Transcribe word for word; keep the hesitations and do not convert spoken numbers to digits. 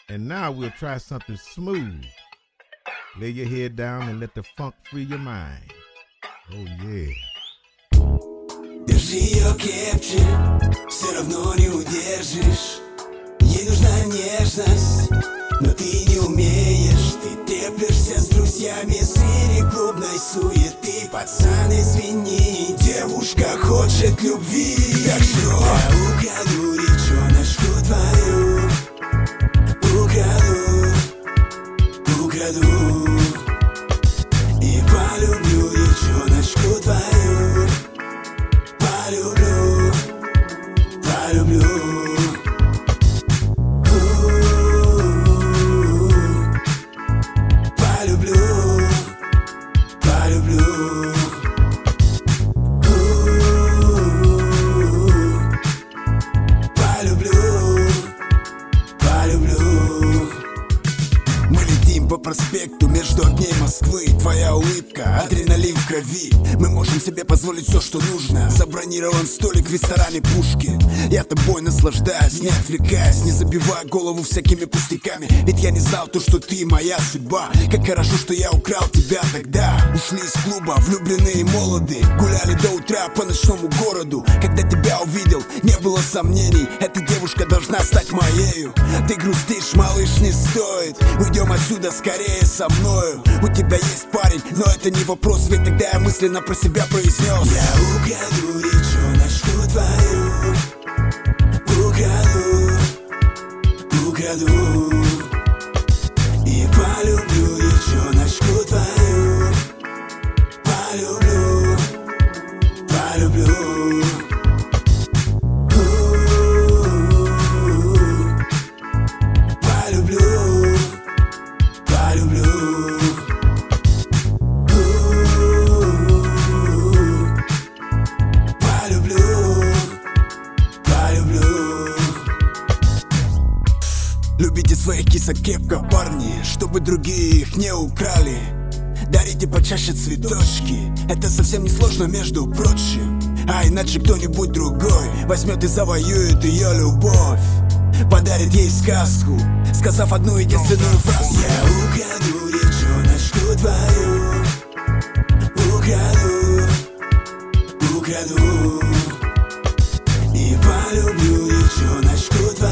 And now we'll try something smooth. Lay your head down and let the funk free your mind. Oh yeah. Держи ее крепче, все равно не удержишь. Ей нужна нежность, но ты не умеешь. Ты треплешься с друзьями среди клубной суеты. Пацан, извини, девушка хочет любви. Так что я украду речоночку твою, украду, украду, и полюблю речоночку твою. Полюблю, полюблю. Полюблю, полюблю. Полюблю, полюблю. Мы летим по проспекту между огней Москвы. Твоя улыбка, адреналин в крови. Мы можем себе позволить все, что нужно. Забронирован столик в ресторане Пушкин. Я тобой наслаждаюсь, не отвлекаясь, не забивая голову всякими пустяками. Ведь я не знал то, что ты моя судьба. Как хорошо, что я украл тебя тогда. Ушли из клуба, влюбленные и молоды. Гуляли до утра по ночному городу. Когда тебя увидел, не было сомнений. Эта девушка должна стать моею. Ты грустишь, малыш, не стоит. Уйдем отсюда скорее со мною. У тебя есть парень, но это не вопрос. Ведь тогда я мысленно про себя произнес: я украду речоночку твою, украду, украду, и полюблю речоночку твою. Полюблю, полюблю. Полюблю, полюблю. Любите своих кисок крепко, парни, чтобы другие их не украли. Дарите почаще цветочки, это совсем не сложно, между прочим. А иначе кто-нибудь другой возьмет и завоюет ее любовь. Подарит ей сказку, сказав одну единственную фразу: я украду речоночку твою, украду, украду, и полюблю речоночку твою.